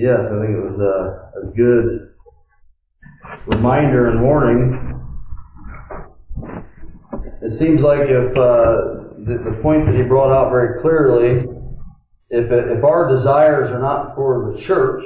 Yes, I think it was a good reminder and warning. It seems like if the point that he brought out very clearly, if our desires are not for the church,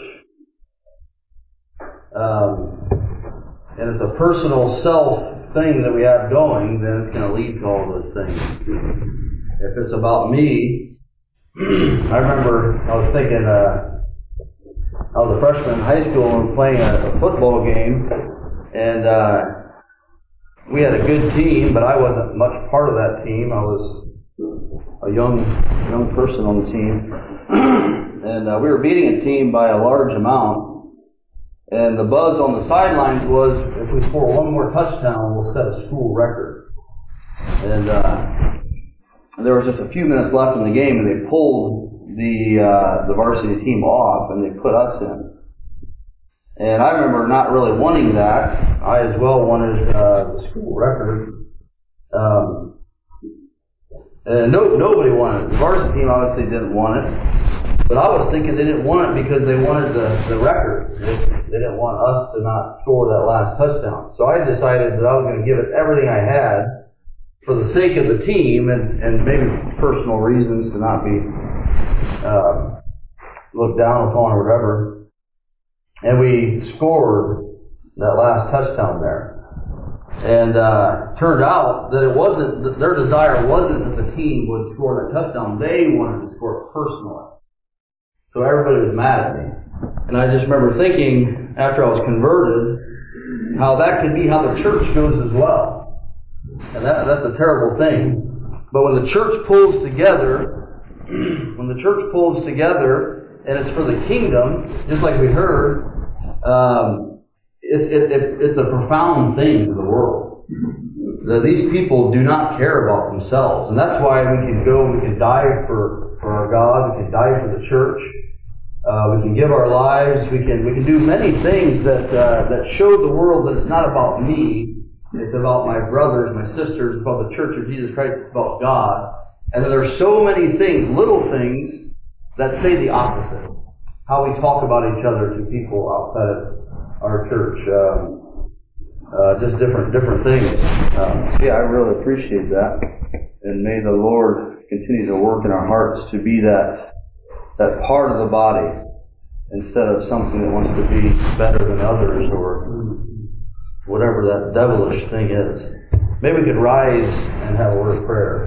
and it's a personal self thing that we have going, then it's going to lead to all those things. If it's about me, I remember I was thinking, I was a freshman in high school and playing a football game, and we had a good team, but I wasn't much part of that team. I was a young person on the team, and we were beating a team by a large amount. And the buzz on the sidelines was, if we score one more touchdown, we'll set a school record. And there was just a few minutes left in the game, and they pulled the varsity team off, and they put us in. And I remember not really wanting that. I as well wanted the school record. And nobody wanted it. The varsity team obviously didn't want it. But I was thinking they didn't want it because they wanted the record. They didn't want us to not score that last touchdown. So I decided that I was going to give it everything I had for the sake of the team and maybe personal reasons to not be looked down upon or whatever. And we scored that last touchdown there. And turned out that it wasn't, that their desire wasn't that the team would score that touchdown. They wanted to score it personally. So everybody was mad at me. And I just remember thinking, after I was converted, how that could be how the church goes as well. And that's a terrible thing. But when the church pulls together, and it's for the kingdom, just like we heard, it's a profound thing to the world. These people do not care about themselves. And that's why we can go, we can die for our God, we can die for the church. We can give our lives. We can do many things that show the world that it's not about me. It's about my brothers, my sisters, it's about the Church of Jesus Christ. It's about God. And there are so many things, little things, that say the opposite. How we talk about each other to people outside of our church. Just different things. I really appreciate that. And may the Lord continue to work in our hearts to be that part of the body instead of something that wants to be better than others or whatever that devilish thing is. Maybe we could rise and have a word of prayer.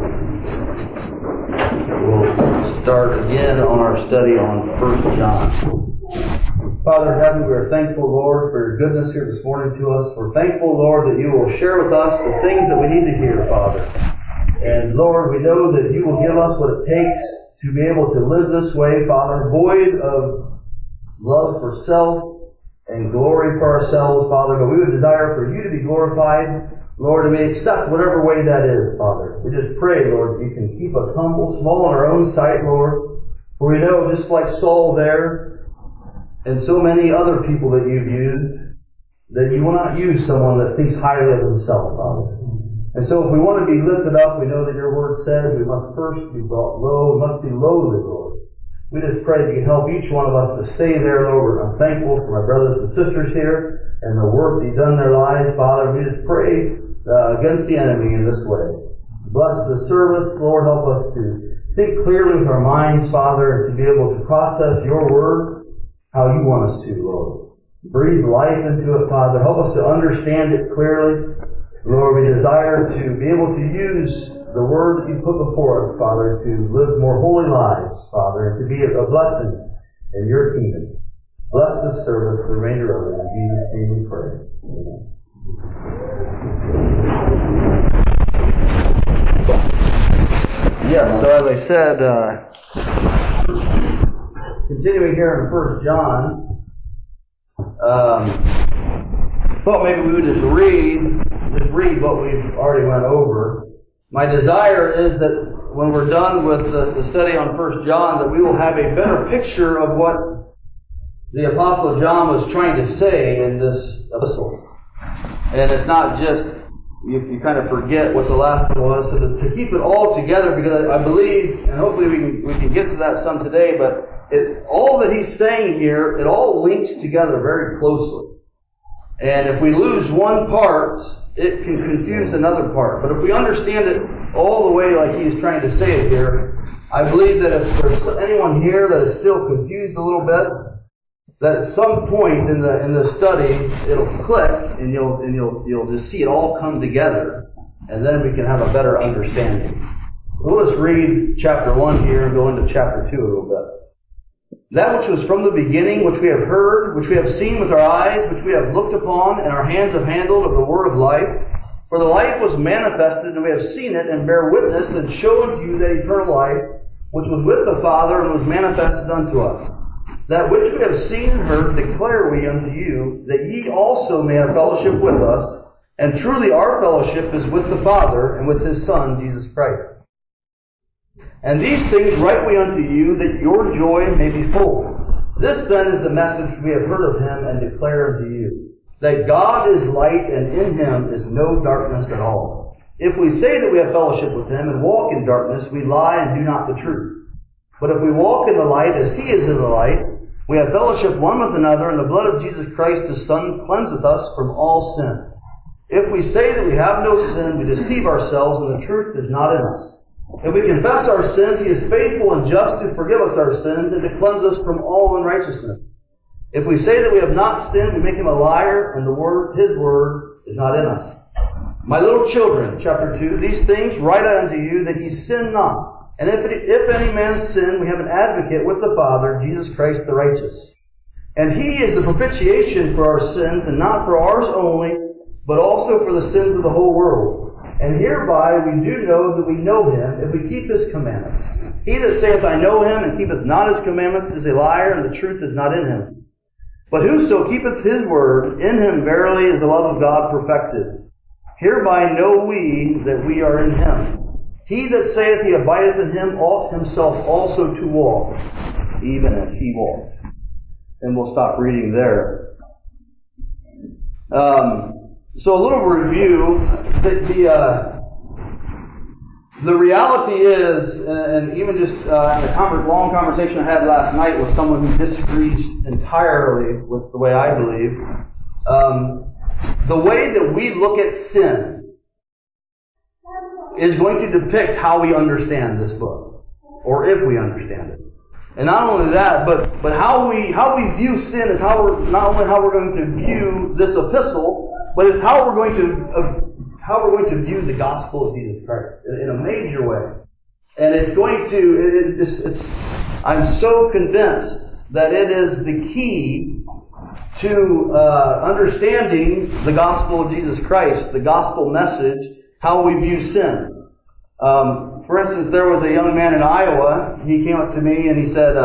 We'll start again on our study on 1 John. Father in heaven, we are thankful, Lord, for your goodness here this morning to us. We're thankful, Lord, that you will share with us the things that we need to hear, Father. And Lord, we know that you will give us what it takes to be able to live this way, Father, void of love for self and glory for ourselves, Father. But we would desire for you to be glorified, Lord, and we accept whatever way that is, Father. We just pray, Lord, that you can keep us humble, small in our own sight, Lord. For we know, just like Saul there, and so many other people that you've used, that you will not use someone that thinks highly of himself, Father. And so if we want to be lifted up, we know that your word says we must first be brought low. We must be lowly, Lord. We just pray that you help each one of us to stay there, Lord. I'm thankful for my brothers and sisters here and the work that you've done in their lives, Father. We just pray against the enemy in this way. Bless the service, Lord. Help us to think clearly with our minds, Father, and to be able to process your word how you want us to, Lord. Breathe life into it, Father. Help us to understand it clearly. Lord, we desire to be able to use the word that you put before us, Father, to live more holy lives, Father, and to be a blessing in your kingdom. Bless this service, the remainder of it. In Jesus' name we pray. Amen. Yes, so as I said, continuing here in 1 John, thought maybe we would just read what we've already went over. My desire is that when we're done with the study on 1 John, that we will have a better picture of what the Apostle John was trying to say in this epistle. And it's not just, you kind of forget what the last one was, so to keep it all together, because I believe, and hopefully we can get to that some today, but all that he's saying here, it all links together very closely. And if we lose one part, it can confuse another part. But if we understand it all the way like he's trying to say it here, I believe that if there's anyone here that is still confused a little bit, that at some point in the study it'll click and you'll just see it all come together, and then we can have a better understanding. We'll just read chapter 1 here and go into chapter 2 a little bit. That which was from the beginning, which we have heard, which we have seen with our eyes, which we have looked upon, and our hands have handled of the word of life. For the life was manifested, and we have seen it, and bear witness, and show unto you that eternal life, which was with the Father, and was manifested unto us. That which we have seen and heard declare we unto you, that ye also may have fellowship with us. And truly our fellowship is with the Father, and with His Son, Jesus Christ. And these things write we unto you, that your joy may be full. This then is the message we have heard of Him, and declare unto you, that God is light, and in Him is no darkness at all. If we say that we have fellowship with Him, and walk in darkness, we lie and do not the truth. But if we walk in the light, as He is in the light, we have fellowship one with another, and the blood of Jesus Christ His Son cleanseth us from all sin. If we say that we have no sin, we deceive ourselves, and the truth is not in us. If we confess our sins, He is faithful and just to forgive us our sins, and to cleanse us from all unrighteousness. If we say that we have not sinned, we make Him a liar, and His word is not in us. My little children, chapter 2, these things write I unto you, that ye sin not. And if any man sin, we have an advocate with the Father, Jesus Christ the righteous. And He is the propitiation for our sins, and not for ours only, but also for the sins of the whole world. And hereby we do know that we know Him, if we keep His commandments. He that saith, I know Him, and keepeth not His commandments, is a liar, and the truth is not in him. But whoso keepeth His word, in him verily is the love of God perfected. Hereby know we that we are in Him. He that saith he abideth in Him ought himself also to walk, even as He walked. And we'll stop reading there. So a little review. The reality is, and even just in a long conversation I had last night with someone who disagrees entirely with the way I believe, the way that we look at sin is going to depict how we understand this book, or if we understand it. And not only that, but how we view sin is not only how we're going to view this epistle, but it's how we're going to view the gospel of Jesus Christ in a major way. And it's going to I'm so convinced that it is the key to understanding the gospel of Jesus Christ, the gospel message, how we view sin. For instance, there was a young man in Iowa. He came up to me and he said,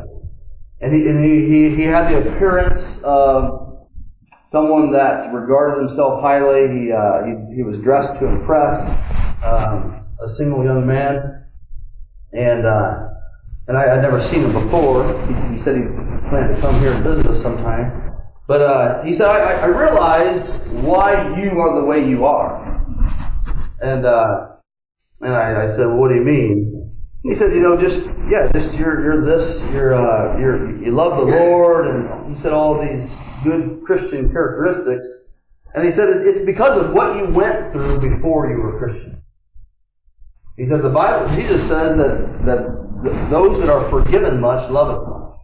he had the appearance of someone that regarded himself highly. He was dressed to impress, a single young man, and I'd never seen him before. He said he planned to come here and visit us sometime. But he said, I realize why you are the way you are. And I said, well, what do you mean? He said, you love the Lord, and he said all these good Christian characteristics. And he said, it's because of what you went through before you were a Christian. He said, Jesus says that those that are forgiven much loveth much.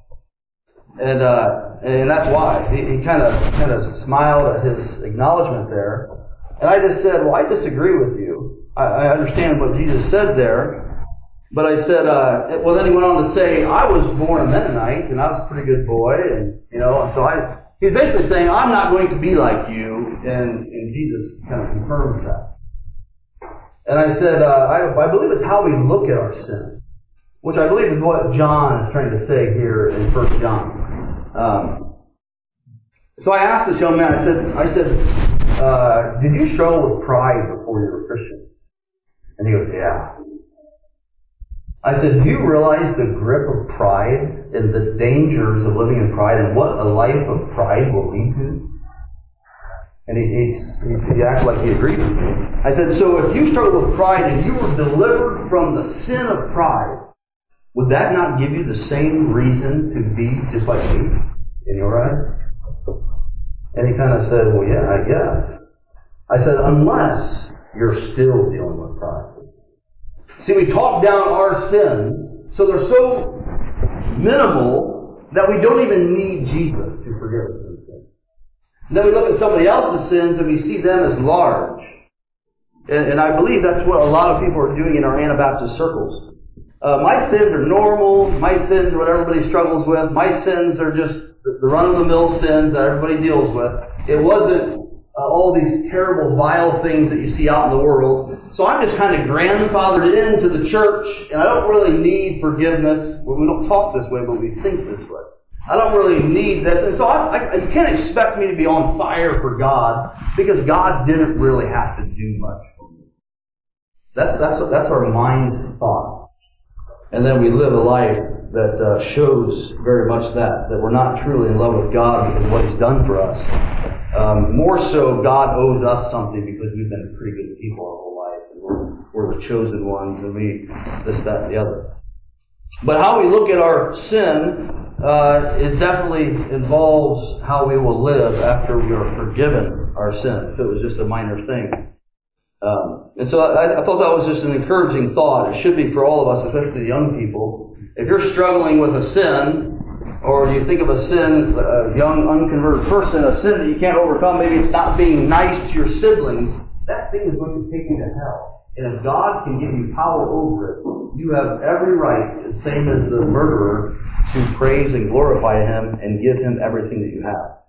And that's why. He kind of smiled at his acknowledgement there. And I just said, well, I disagree with you. I understand what Jesus said there. But I said, well, then he went on to say, I was born a Mennonite, and I was a pretty good boy, and so he's basically saying, I'm not going to be like you, and Jesus kind of confirms that. And I said, I believe it's how we look at our sin, which I believe is what John is trying to say here in 1 John. So I asked this young man, I said, did you struggle with pride before you were a Christian? And he goes, yeah. I said, do you realize the grip of pride and the dangers of living in pride and what a life of pride will lead to? And he acted like he agreed with me. I said, so if you struggle with pride and you were delivered from the sin of pride, would that not give you the same reason to be just like me in your eyes? And he kind of said, well, yeah, I guess. I said, unless you're still dealing with pride. See, we talk down our sins, so they're so minimal that we don't even need Jesus to forgive us of sins. And then we look at somebody else's sins and we see them as large. And I believe that's what a lot of people are doing in our Anabaptist circles. My sins are normal. My sins are what everybody struggles with. My sins are just the run-of-the-mill sins that everybody deals with. It wasn't all these terrible, vile things that you see out in the world. So I'm just kind of grandfathered into the church, and I don't really need forgiveness. Well, we don't talk this way, but we think this way. I don't really need this. And so you can't expect me to be on fire for God, because God didn't really have to do much for me. That's our mind's thought. And then we live a life that shows very much that we're not truly in love with God because of what He's done for us. More so, God owes us something because we've been pretty good people our whole life, and we're the chosen ones, and we this, that, and the other. But how we look at our sin, it definitely involves how we will live after we are forgiven our sin, if it was just a minor thing. And so I thought that was just an encouraging thought. It should be for all of us, especially the young people. If you're struggling with a sin, or you think of a sin, a young, unconverted person, a sin that you can't overcome, maybe it's not being nice to your siblings, that thing is going to take you to hell. And if God can give you power over it, you have every right, the same as the murderer, to praise and glorify Him and give Him everything that you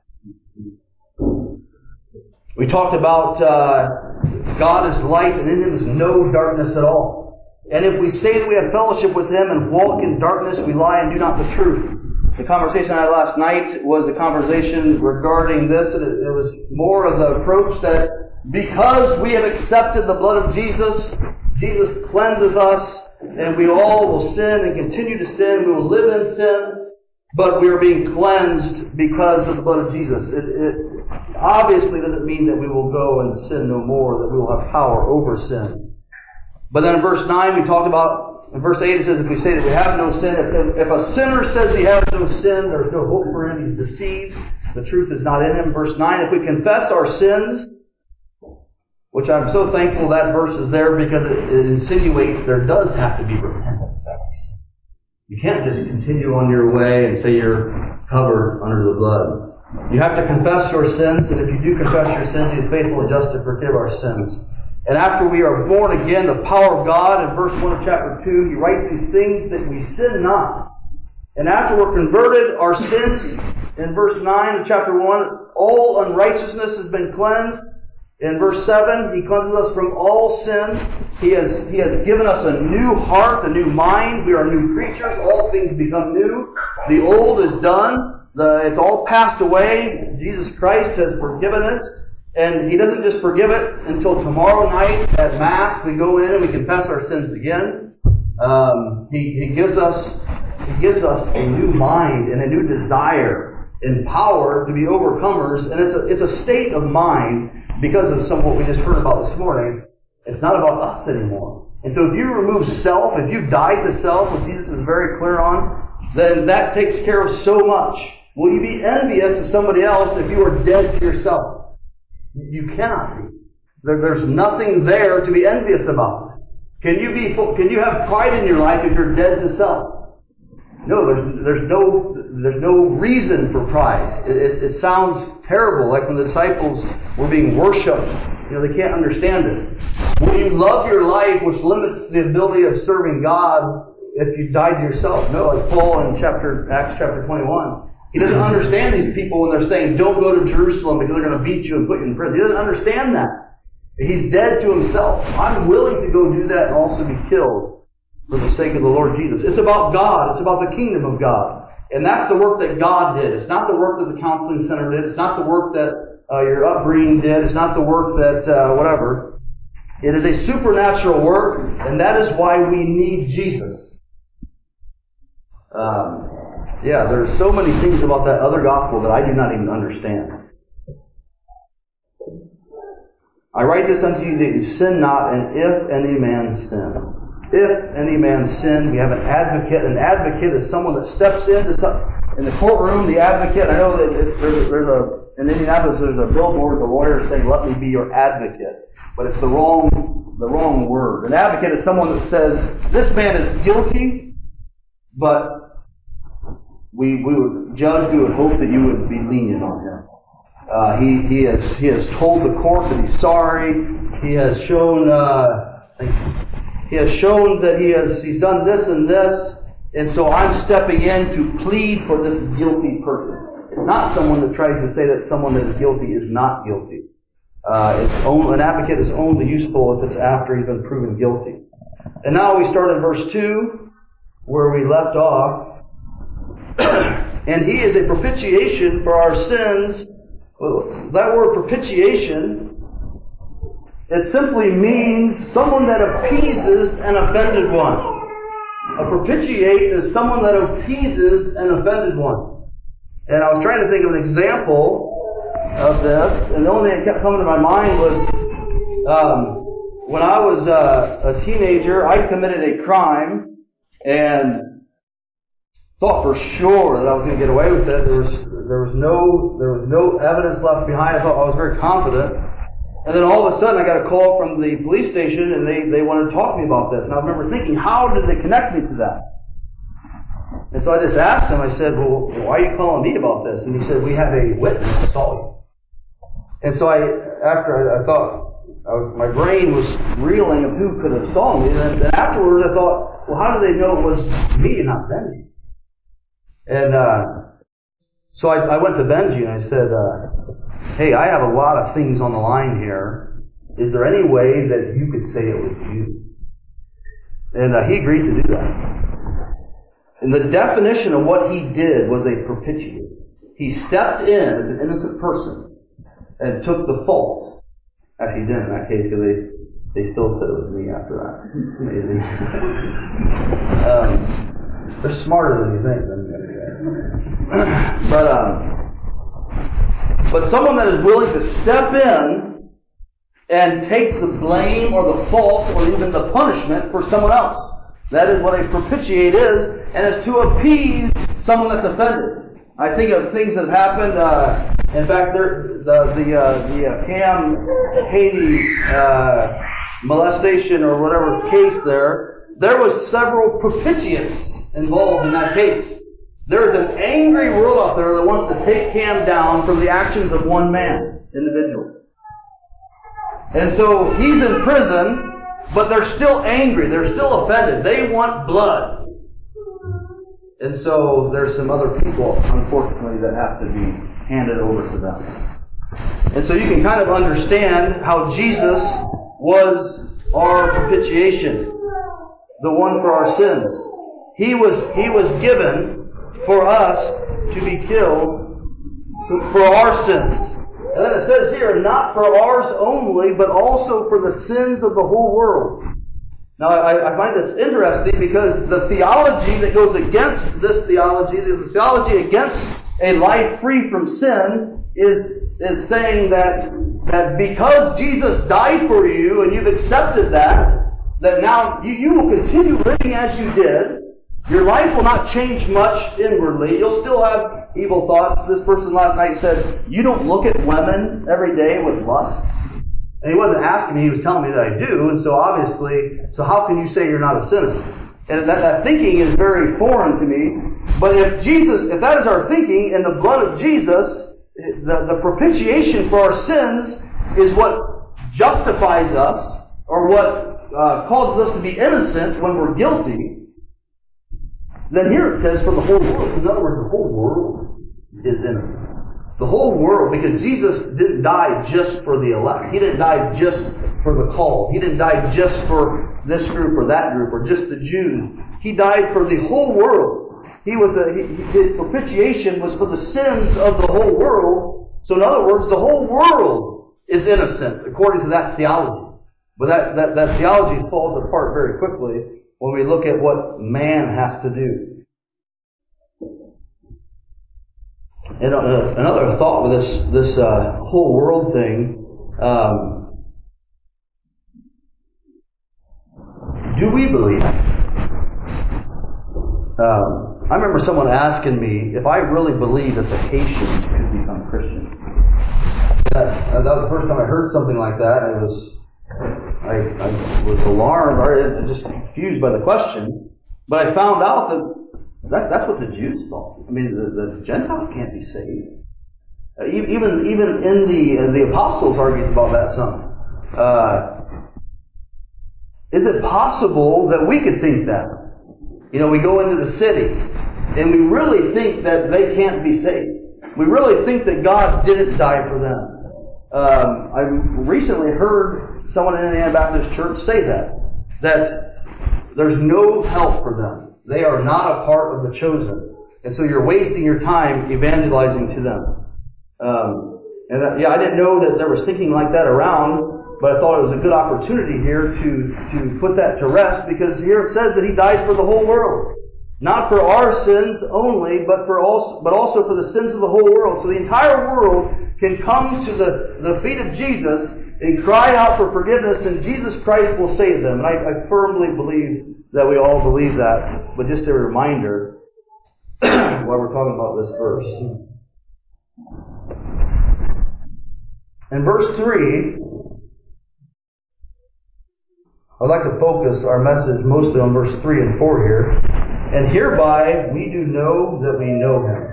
have. We talked about God is light, and in Him is no darkness at all. And if we say that we have fellowship with Him and walk in darkness, we lie and do not the truth. The conversation I had last night was a conversation regarding this, and it was more of the approach that because we have accepted the blood of Jesus, Jesus cleanseth us, and we all will sin and continue to sin. We will live in sin, but we are being cleansed because of the blood of Jesus. It obviously doesn't mean that we will go and sin no more, that we will have power over sin. But then in verse 9 we talked about, in verse 8 it says, if we say that we have no sin, if a sinner says he has no sin, there's no hope for him, he's deceived. The truth is not in him. Verse 9, if we confess our sins, which I'm so thankful that verse is there because it insinuates there does have to be repentance. You can't just continue on your way and say you're covered under the blood. You have to confess your sins, and if you do confess your sins, He is faithful and just to forgive our sins. And after we are born again, the power of God, in verse 1 of chapter 2, He writes these things that we sin not. And after we're converted, our sins, in verse 9 of chapter 1, all unrighteousness has been cleansed. In verse 7, He cleanses us from all sin. He has given us a new heart, a new mind. We are new creatures. All things become new. The old is done. It's all passed away. Jesus Christ has forgiven it. And He doesn't just forgive it until tomorrow night at Mass. We go in and we confess our sins again. He gives us a new mind and a new desire and power to be overcomers. And it's a state of mind because of some of what we just heard about this morning. It's not about us anymore. And so if you remove self, if you die to self, which Jesus is very clear on, then that takes care of so much. Will you be envious of somebody else if you are dead to yourself? You cannot be. There's nothing there to be envious about. Can you have pride in your life if you're dead to self? No, there's no reason for pride. It sounds terrible, like when the disciples were being worshipped. They can't understand it. Will you love your life, which limits the ability of serving God, if you died to yourself? No, like Paul in Acts chapter 21. He doesn't understand these people when they're saying, don't go to Jerusalem because they're going to beat you and put you in prison. He doesn't understand that. He's dead to himself. I'm willing to go do that and also be killed for the sake of the Lord Jesus. It's about God. It's about the kingdom of God. And that's the work that God did. It's not the work that the counseling center did. It's not the work that your upbringing did. It's not the work that whatever. It is a supernatural work, and that is why we need Jesus. There's so many things about that other gospel that I do not even understand. I write this unto you that you sin not, and if any man sin. if any man sin, we have an advocate. An advocate is someone that steps in the courtroom. The advocate, I know that in Indianapolis there's a billboard with a lawyer saying, "Let me be your advocate," but it's the wrong word. An advocate is someone that says, "This man is guilty, but we would hope that you would be lenient on him. He has told the court that he's sorry. He has shown that he's done this and this, and so I'm stepping in to plead for this guilty person." It's not someone that tries to say that someone that is guilty is not guilty. An advocate is only useful if it's after he's been proven guilty. And now we start in verse 2, where we left off. And he is a propitiation for our sins. That word propitiation, it simply means someone that appeases an offended one. A propitiate is someone that appeases an offended one. And I was trying to think of an example of this, and the only thing that kept coming to my mind was when I was a teenager, I committed a crime and thought for sure that I was going to get away with it. There was no evidence left behind. I was very confident. And then all of a sudden I got a call from the police station and they wanted to talk to me about this. And I remember thinking, how did they connect me to that? And so I just asked him, I said, "Well, why are you calling me about this?" And he said, "We have a witness to saw you." And so I thought, my brain was reeling of who could have saw me. And then afterwards I thought, well, how do they know it was me and not Benji? And so I went to Benji and I said, "Hey, I have a lot of things on the line here. Is there any way that you could say it was you?" And he agreed to do that. And the definition of what he did was a propitiate. He stepped in as an innocent person and took the fault. Actually, he didn't in that case because they still said it was me after that. Amazing. They're smarter than you think. But someone that is willing to step in and take the blame or the fault or even the punishment for someone else. That is what a propitiate is, and it's to appease someone that's offended. I think of things that have happened. In fact, the Cam Haiti molestation or whatever case there was several propitiates involved in that case. There is an angry world out there that wants to take Cam down from the actions of one man, individual. And so he's in prison, but they're still angry. They're still offended. They want blood. And so there's some other people, unfortunately, that have to be handed over to them. And so you can kind of understand how Jesus was our propitiation, the one for our sins. He was given for us to be killed for our sins. And then it says here, not for ours only, but also for the sins of the whole world. Now, I find this interesting because the theology that goes against this theology, the theology against a life free from sin, is saying that because Jesus died for you and you've accepted that now you will continue living as you did. Your life will not change much inwardly. You'll still have evil thoughts. This person last night said, "You don't look at women every day with lust." And he wasn't asking me, he was telling me that I do. And so obviously, how can you say you're not a sinner? And that thinking is very foreign to me. But if that is our thinking, and the blood of Jesus, the propitiation for our sins is what justifies us, or what causes us to be innocent when we're guilty, then here it says for the whole world. In other words, the whole world is innocent. The whole world, because Jesus didn't die just for the elect. He didn't die just for the called. He didn't die just for this group or that group or just the Jews. He died for the whole world. His propitiation was for the sins of the whole world. So in other words, the whole world is innocent according to that theology. But that theology falls apart very quickly when we look at what man has to do. And another thought with this whole world thing, Do we believe it? I remember someone asking me if I really believe that the Haitians could become Christian. That was the first time I heard something like that. I was alarmed or just confused by the question. But I found out that's what the Jews thought. I mean, the Gentiles can't be saved. Even in the apostles argued about that some. Is it possible that we could think that? We go into the city and we really think that they can't be saved. We really think that God didn't die for them. I recently heard someone in the Anabaptist church say that there's no help for them. They are not a part of the chosen. And so you're wasting your time evangelizing to them. I didn't know that there was thinking like that around, but I thought it was a good opportunity here to put that to rest, because here it says that He died for the whole world. Not for our sins only, but also for the sins of the whole world. So the entire world can come to the feet of Jesus and cry out for forgiveness, and Jesus Christ will save them. And I firmly believe that we all believe that. But just a reminder while we're talking about this verse. In verse 3, I'd like to focus our message mostly on verse 3 and 4 here. And hereby we do know that we know Him.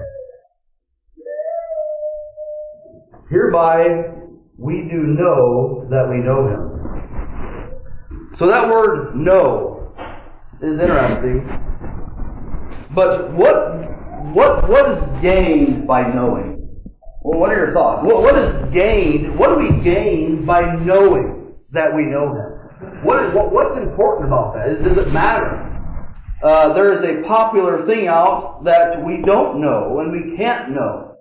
Hereby we do know that we know Him. So that word know is interesting. But what is gained by knowing? Well, what are your thoughts? What is gained? What do we gain by knowing that we know Him? What's important about that? Does it matter? There is a popular thing out that we don't know and we can't know.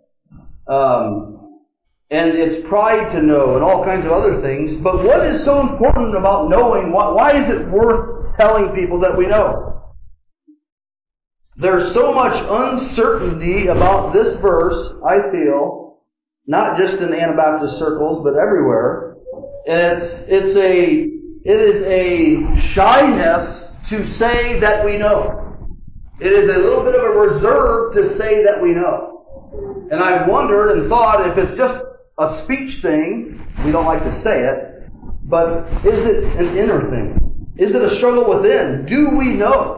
And it's pride to know and all kinds of other things. But what is so important about knowing? Why is it worth telling people that we know? There's so much uncertainty about this verse, I feel, not just in Anabaptist circles, but everywhere. And it is a shyness to say that we know. It is a little bit of a reserve to say that we know. And I've wondered and thought if it's just a speech thing, we don't like to say it, but is it an inner thing? Is it a struggle within? Do we know?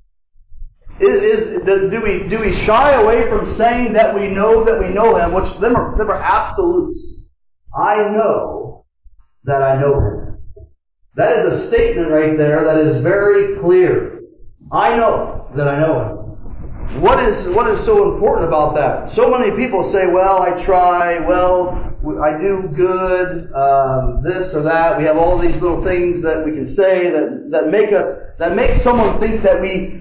Do we shy away from saying that we know Him, which them are absolutes? I know that I know Him. That is a statement right there that is very clear. I know that I know Him. What is so important about that? So many people say, well, I try, well, I do good, this or that. We have all these little things that we can say that make someone think that we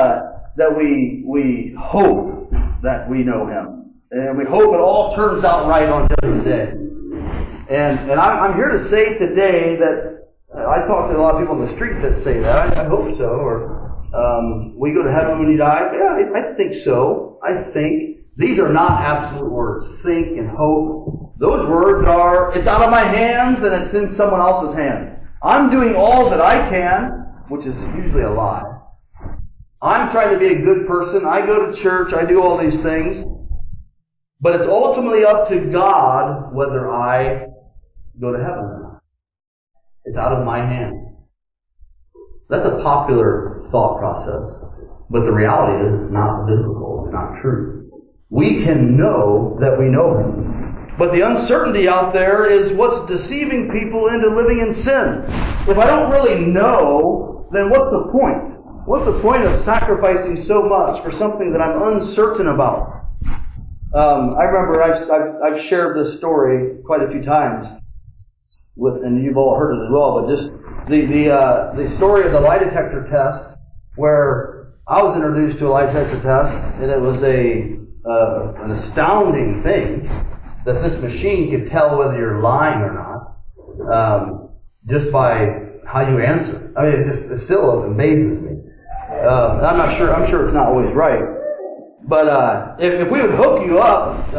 hope that we know Him. And we hope it all turns out right on Judgment Day. And I'm here to say today that I talk to a lot of people in the street that say that. I hope so. Or we go to heaven when you die. Yeah, I think so. I think. These are not absolute words. Think and hope. Those words are, it's out of my hands and it's in someone else's hand. I'm doing all that I can, which is usually a lie. I'm trying to be a good person. I go to church. I do all these things. But it's ultimately up to God whether I go to heaven or not. It's out of my hand. That's a popular thought process. But the reality is not biblical. It's not true. We can know that we know Him. But the uncertainty out there is what's deceiving people into living in sin. If I don't really know, then what's the point? What's the point of sacrificing so much for something that I'm uncertain about? I remember I've shared this story quite a few times, and you've all heard it as well. But just the story of the lie detector test, where I was introduced to a lie detector test, and it was an astounding thing that this machine could tell whether you're lying or not, just by how you answer. I mean, it still amazes me. I'm sure it's not always right. But if we would hook you up,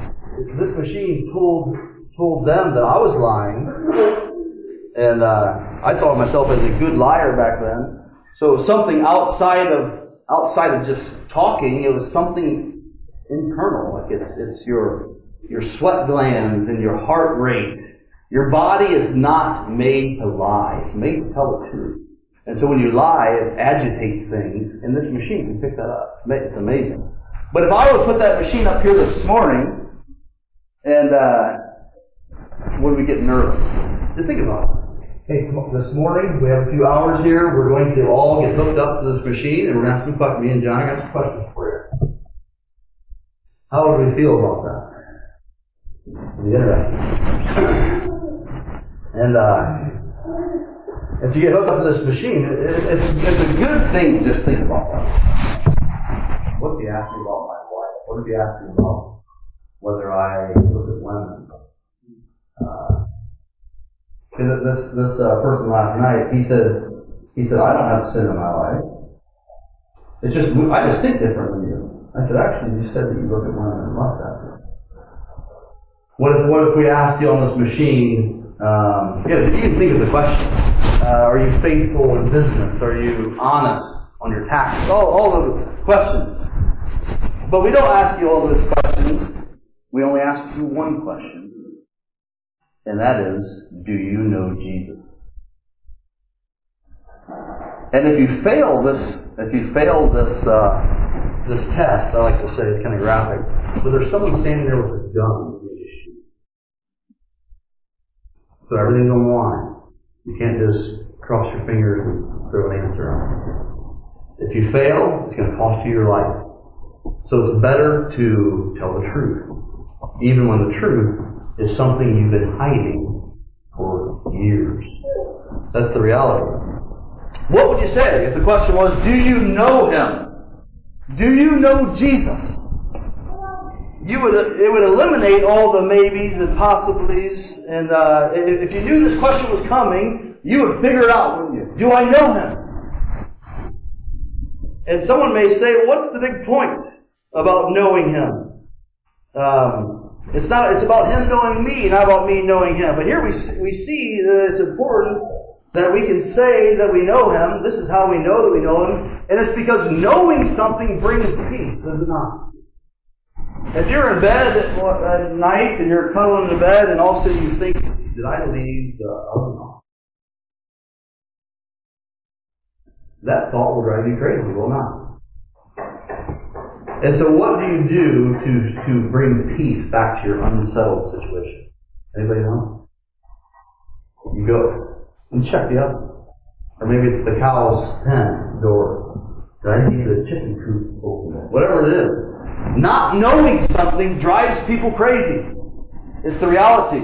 this machine told them that I was lying, and I thought of myself as a good liar back then. So it was something outside of just talking. It was something internal. Like it's your sweat glands and your heart rate. Your body is not made to lie. It's made to tell the truth. And so when you lie, it agitates things, and this machine can pick that up. It's amazing. But if I would put that machine up here this morning, and would we get nervous? Just think about it. Hey, this morning, we have a few hours here. We're going to all get hooked up to this machine, and we're going to have some questions. Me and John got some questions for you. How would we feel about that? It'd be interesting. And to get hooked up to this machine, it's a good thing to just think about that. What if he asked me about my wife? What if he asked me about whether I look at women? This person last night, he said, I don't have sin in my life. It's just, I just think different than you. I said, actually, you said that you look at women and lust after. What if we asked you on this machine, you can think of the question. Are you faithful in business? Are you honest on your taxes? All those questions. But we don't ask you all those questions. We only ask you one question. And that is, do you know Jesus? And if you fail this test, I like to say it's kind of graphic, but there's someone standing there with a gun. So everything's on the line. You can't just cross your fingers and throw an answer out. If you fail, it's going to cost you your life. So it's better to tell the truth, even when the truth is something you've been hiding for years. That's the reality. What would you say if the question was, do you know Him? Do you know Jesus? It would eliminate all the maybes and possiblies, and if you knew this question was coming, you would figure it out, wouldn't you? Do I know Him? And someone may say, well, what's the big point about knowing Him? It's about Him knowing me, not about me knowing Him. But here we see that it's important that we can say that we know Him. This is how we know that we know Him. And it's because knowing something brings peace, does it not? If you're in bed at night and you're cuddling in the bed and all of a sudden you think, did I leave the oven on? That thought will drive you crazy, will not? And so what do you do to bring peace back to your unsettled situation? Anybody know? You go and check the oven. Or maybe it's the cow's pen door. Did I leave the chicken coop open? Whatever it is. Not knowing something drives people crazy. It's the reality.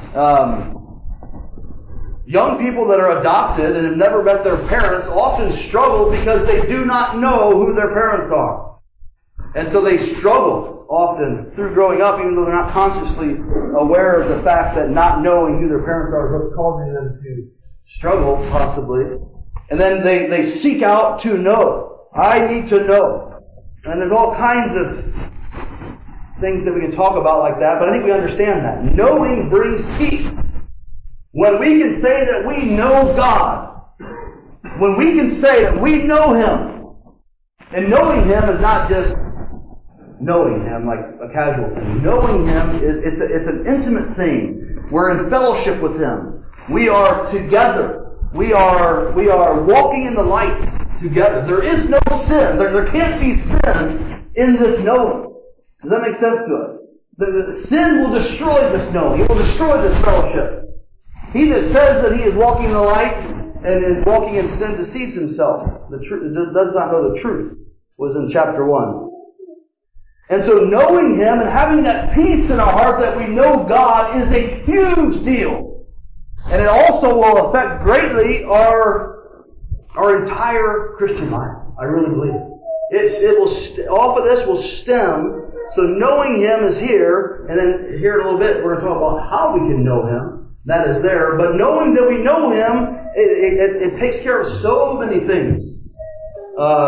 Young people that are adopted and have never met their parents often struggle because they do not know who their parents are. And so they struggle often through growing up, even though they're not consciously aware of the fact that not knowing who their parents are is what's causing them to struggle, possibly. And then they seek out to know. I need to know. And there's all kinds of things that we can talk about like that, but I think we understand that. Knowing brings peace. When we can say that we know God, when we can say that we know Him, and knowing Him is not just knowing Him like a casual thing. Knowing Him it's an intimate thing. We're in fellowship with Him. We are together. We are walking in the light together. There is no sin. There can't be sin in this knowing. Does that make sense to us? The sin will destroy this knowing. It will destroy this fellowship. He that says that he is walking in the light and is walking in sin deceives himself. Does not know the truth. Was in chapter 1. And so knowing Him and having that peace in our heart that we know God is a huge deal. And it also will affect greatly our entire Christian life. I really believe it. Off of this will stem. So knowing Him is here, and then here in a little bit we're going to talk about how we can know Him. That is there. But knowing that we know Him, it takes care of so many things.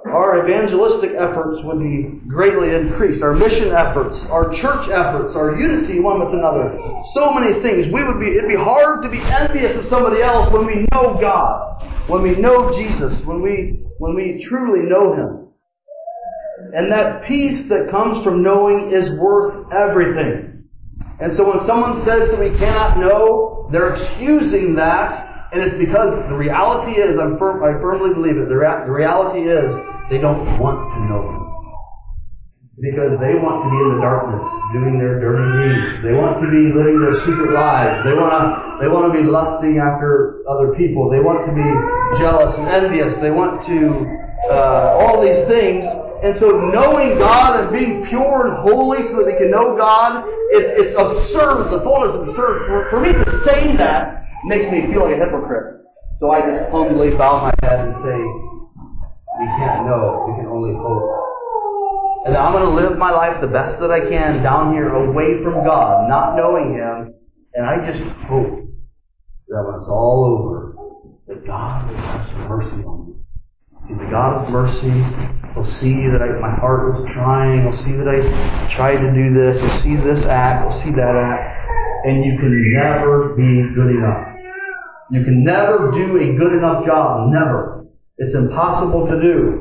our evangelistic efforts would be greatly increased. Our mission efforts, our church efforts, our unity one with another. So many things. It'd be hard to be envious of somebody else when we know God, when we know Jesus, when we truly know Him. And that peace that comes from knowing is worth everything. And so when someone says that we cannot know, they're excusing that. And it's because the reality is, I firmly believe it, the reality is they don't want to know Him. Because they want to be in the darkness, doing their dirty deeds. They want to be living their secret lives. They want to be lusting after other people. They want to be jealous and envious. They want to, all these things. And so knowing God and being pure and holy so that we can know God, it's absurd. The thought is absurd. For me to say that makes me feel like a hypocrite. So I just humbly bow my head and say, we can't know. We can only hope. And I'm going to live my life the best that I can down here away from God, not knowing Him. And I just hope that when it's all over, that God will have some mercy on me. And the God of mercy will see that my heart was trying. Will see that I tried to do this. Will see this act. Will see that act. And you can never be good enough. You can never do a good enough job. Never. It's impossible to do.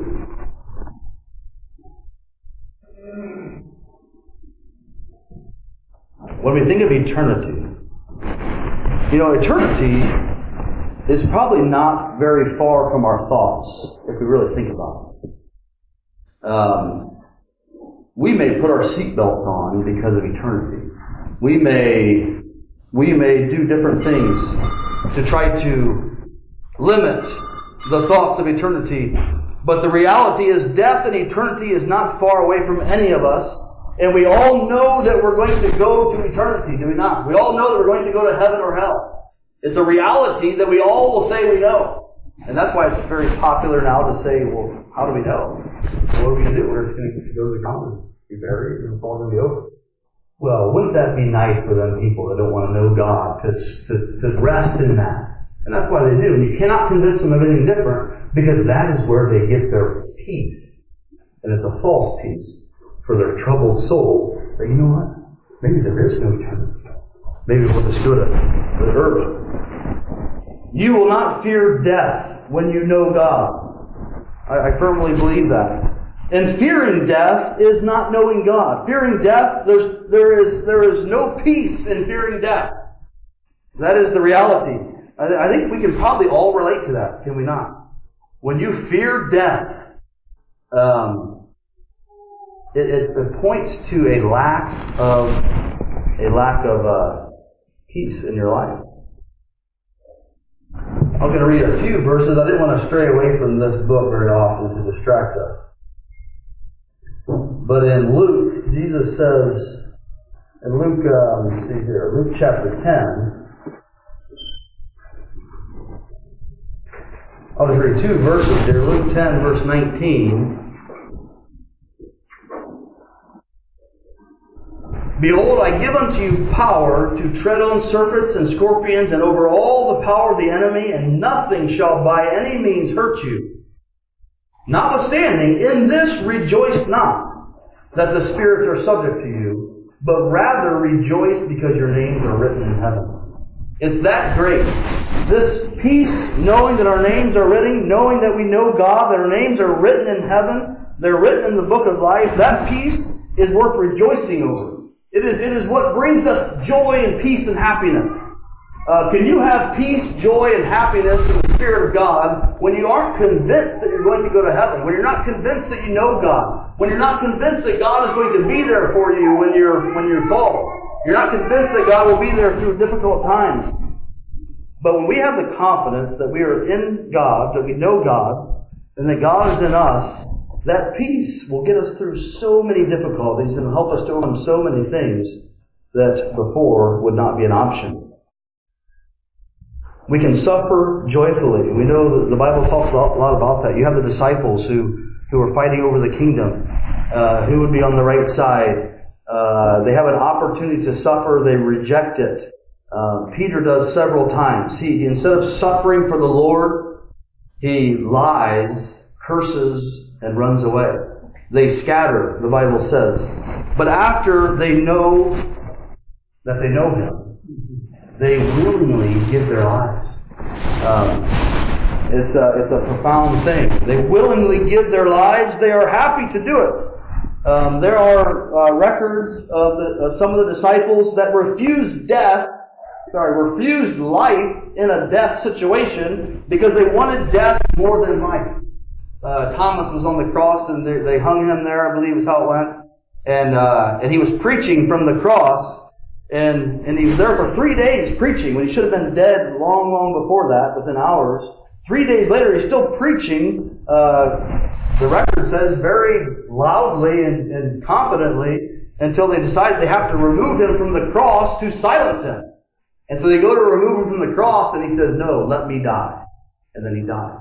When we think of eternity, eternity is probably not very far from our thoughts if we really think about it. We may put our seatbelts on because of eternity. We may do different things to try to limit the thoughts of eternity. But the reality is death and eternity is not far away from any of us. And we all know that we're going to go to eternity, do we not? We all know that we're going to go to heaven or hell. It's a reality that we all will say we know. And that's why it's very popular now to say, well, how do we know? What are we going to do? We're just going to go to the ground and be buried and it's all going to be over. Well, wouldn't that be nice for them people that don't want to know God to rest in that? And that's why they do. And you cannot convince them of anything different because that is where they get their peace. And it's a false peace for their troubled soul. But you know what? Maybe there is no eternity. Maybe we'll just go to the earth. You will not fear death when you know God. I firmly believe that. And fearing death is not knowing God. Fearing death, there is no peace in fearing death. That is the reality. I think we can probably all relate to that, can we not? When you fear death, it points to a lack of peace in your life. I was going to read a few verses. I didn't want to stray away from this book very often to distract us. But in Luke, Jesus says, in Luke, Luke chapter 10, I'll just read two verses here. Luke 10, verse 19. Behold, I give unto you power to tread on serpents and scorpions and over all the power of the enemy, and nothing shall by any means hurt you. Notwithstanding, in this rejoice not, that the spirits are subject to you, but rather rejoice because your names are written in heaven. It's that great. This peace, knowing that our names are written, knowing that we know God, that our names are written in heaven, they're written in the book of life, that peace is worth rejoicing over. It is what brings us joy and peace and happiness. Can you have peace, joy, and happiness in the Spirit of God when you aren't convinced that you're going to go to heaven? When you're not convinced that you know God? When you're not convinced that God is going to be there for you when you're called? You're not convinced that God will be there through difficult times. But when we have the confidence that we are in God, that we know God, and that God is in us, that peace will get us through so many difficulties and help us to overcome so many things that before would not be an option. We can suffer joyfully. We know that the Bible talks a lot about that. You have the disciples who are fighting over the kingdom, who would be on the right side. They have an opportunity to suffer. They reject it. Peter does several times. He, instead of suffering for the Lord, he lies, curses, and runs away. They scatter, the Bible says. But after they know that they know Him, they willingly give their lives. It's a profound thing. They willingly give their lives. They are happy to do it. There are records of some of the disciples that refused life in a death situation because they wanted death more than life. Thomas was on the cross and they hung him there, I believe is how it went. And he was preaching from the cross. And he was there for 3 days preaching when he should have been dead long, long before that, within hours. 3 days later, he's still preaching, the record says, very loudly and confidently until they decided they have to remove him from the cross to silence him. And so they go to remove him from the cross and he says, "No, let me die." And then he died.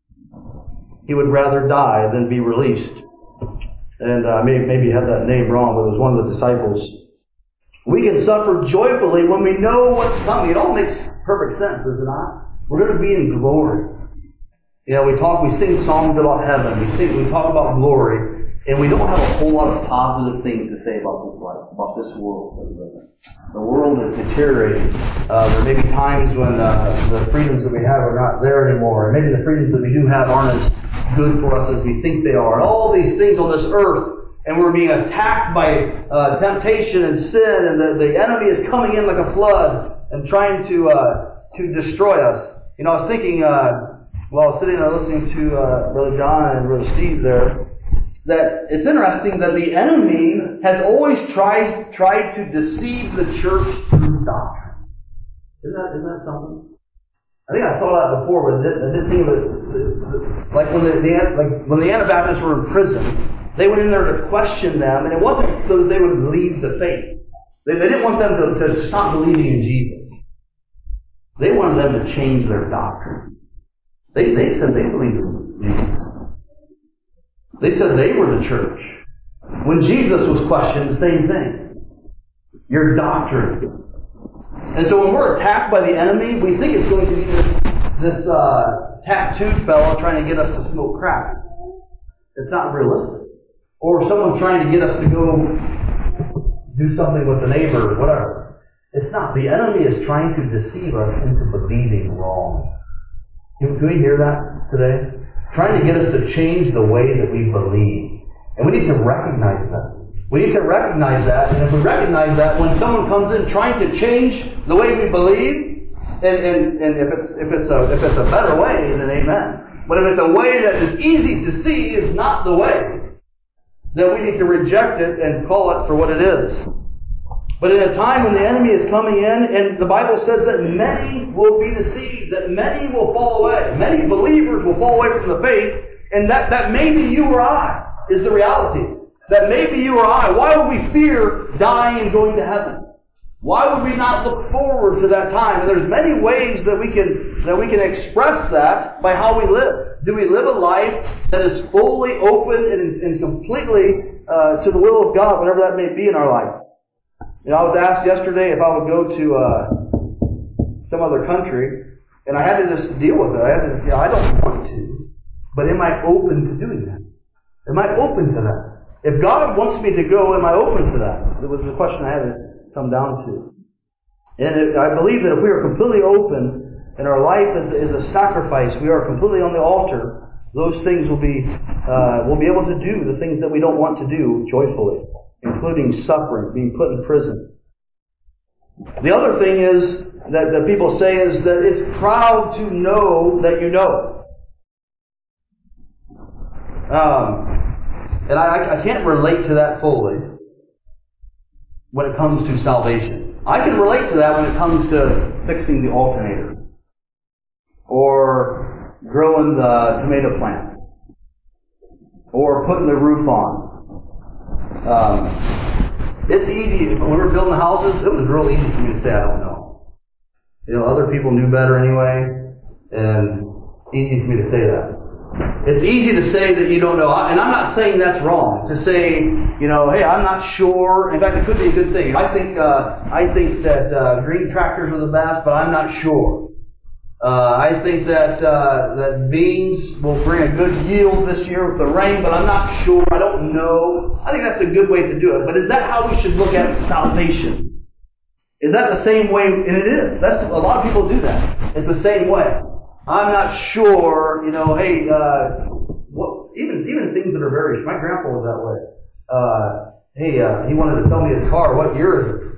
He would rather die than be released. And maybe you have that name wrong, but it was one of the disciples. We can suffer joyfully when we know what's coming. It all makes perfect sense, does it not? We're going to be in glory. You know, we sing songs about heaven. We talk about glory, and we don't have a whole lot of positive things to say about this life, about this world that we live in. The world is deteriorating. There may be times when the freedoms that we have are not there anymore, and maybe the freedoms that we do have aren't as good for us as we think they are. And all these things on this earth. And we're being attacked by temptation and sin, and the enemy is coming in like a flood and trying to destroy us. You know, I was thinking while I was sitting there listening to Brother John and Brother Steve there, that it's interesting that the enemy has always tried to deceive the church through doctrine. Isn't that something? I think I saw that before, but I didn't think of it. Like when the Anabaptists were in prison. They went in there to question them, and it wasn't so that they would leave the faith. They didn't want them to stop believing in Jesus. They wanted them to change their doctrine. They said they believed in Jesus. They said they were the church. When Jesus was questioned, the same thing. Your doctrine. And so when we're attacked by the enemy, we think it's going to be this tattooed fellow trying to get us to smoke crack. It's not realistic. Or someone trying to get us to go do something with the neighbor or whatever. It's not. The enemy is trying to deceive us into believing wrong. Can we hear that today? Trying to get us to change the way that we believe. And we need to recognize that. We need to recognize that. And if we recognize that, when someone comes in trying to change the way we believe, and if it's a better way, then amen. But if it's a way that is easy to see is not the way, then we need to reject it and call it for what it is. But in a time when the enemy is coming in, and the Bible says that many will be deceived, that many will fall away, many believers will fall away from the faith, and that may be you or I, is the reality. That may be you or I. Why would we fear dying and going to heaven? Why would we not look forward to that time? And there's many ways that we can express that by how we live. Do we live a life that is fully open and completely to the will of God, whatever that may be in our life? You know, I was asked yesterday if I would go to some other country, and I had to just deal with it. I don't want to, but am I open to doing that? Am I open to that? If God wants me to go, am I open to that? That was the question I had to come down to. And I believe that if we are completely open and our life is a sacrifice, we are completely on the altar, those things we'll be able to do the things that we don't want to do joyfully, including suffering, being put in prison. The other thing is that people say is that it's proud to know that you know. And I can't relate to that fully when it comes to salvation. I can relate to that when it comes to fixing the alternator or growing the tomato plant or putting the roof on. It's easy. When we were building houses, it was real easy for me to say I don't know. You know, other people knew better anyway, and easy for me to say that. It's easy to say that you don't know, and I'm not saying that's wrong. To say, you know, hey, I'm not sure. In fact, it could be a good thing. I think that green tractors are the best, but I'm not sure. I think that beans will bring a good yield this year with the rain, but I'm not sure. I don't know. I think that's a good way to do it. But is that how we should look at salvation? Is that the same way? And it is. That's a lot of people do that. It's the same way. I'm not sure. Hey, even things that are very. My grandpa was that way. He wanted to sell me his car. What year is it?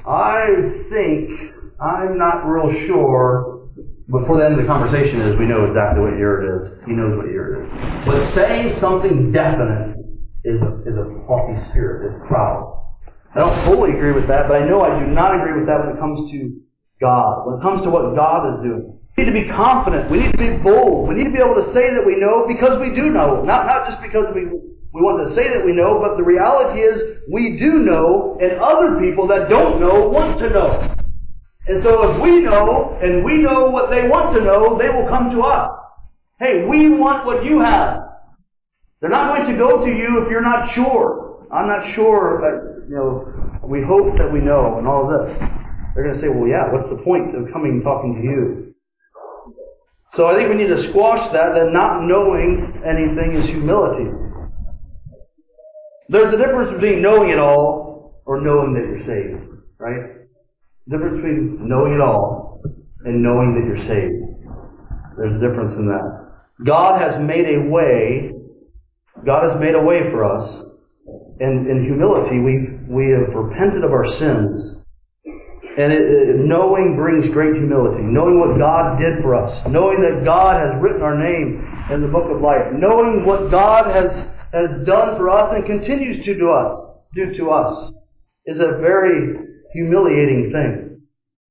I'm not real sure. Before the end of the conversation we know exactly what year it is. He knows what year it is. But saying something definite is a haughty spirit. It's proud. I don't fully agree with that, but I know I do not agree with that when it comes to God. When it comes to what God is doing. We need to be confident. We need to be bold. We need to be able to say that we know because we do know. Not just because we want to say that we know, but the reality is we do know, and other people that don't know want to know. And so if we know, and we know what they want to know, they will come to us. Hey, we want what you have. They're not going to go to you if you're not sure. I'm not sure, but, we hope that we know and all of this. They're going to say, well, yeah, what's the point of coming and talking to you? So I think we need to squash that not knowing anything is humility. There's a difference between knowing it all or knowing that you're saved, right? The difference between knowing it all and knowing that you're saved. There's a difference in that. God has made a way for us. And in humility, we have repented of our sins. And knowing brings great humility. Knowing what God did for us. Knowing that God has written our name in the book of life. Knowing what God has done for us and continues to do to us is a very humiliating thing.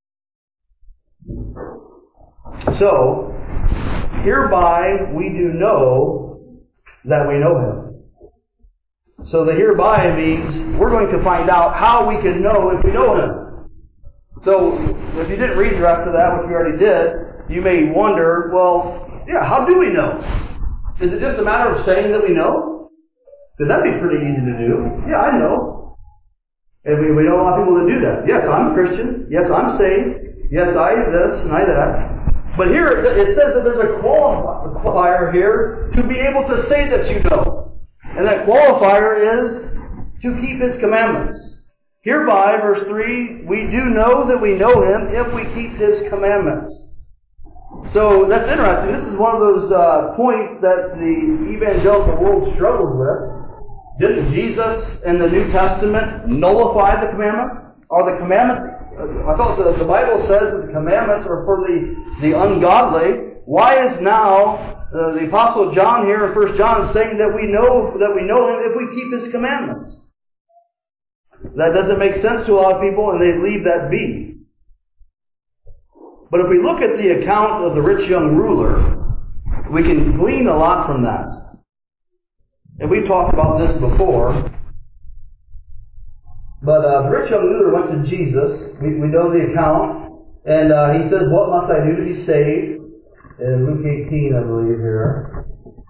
So, hereby we do know that we know Him. So the hereby means we're going to find out how we can know if we know Him. So, if you didn't read the rest of that, which we already did, you may wonder, well, yeah, how do we know? Is it just a matter of saying that we know? Because that'd be pretty easy to do. Yeah, I know. And we know a lot of people that do that. Yes, I'm a Christian. Yes, I'm saved. Yes, I this and I that. But here it says that there's a qualifier here to be able to say that you know. And that qualifier is to keep His commandments. Hereby, verse 3, we do know that we know Him if we keep His commandments. So that's interesting. This is one of those points that the evangelical world struggles with. Didn't Jesus in the New Testament nullify the commandments? Are the commandments... I thought the Bible says that the commandments are for the ungodly. Why is now the Apostle John here in 1 John saying that we know Him if we keep His commandments? That doesn't make sense to a lot of people, and they leave that be. But if we look at the account of the rich young ruler, we can glean a lot from that. And we've talked about this before. But the rich young ruler went to Jesus. We know the account. And he says, what must I do to be saved? In Luke 18, I believe, here.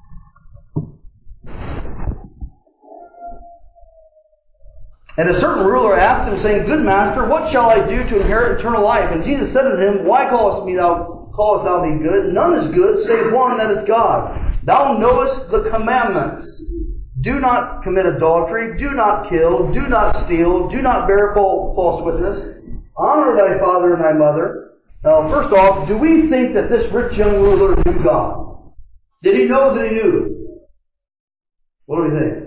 And a certain ruler asked him, saying, Good master, what shall I do to inherit eternal life? And Jesus said unto him, Why callest thou me good? None is good, save one, that is God. Thou knowest the commandments. Do not commit adultery. Do not kill. Do not steal. Do not bear false witness. Honor thy father and thy mother. Now, first off, do we think that this rich young ruler knew God? Did he know that he knew? What do we think?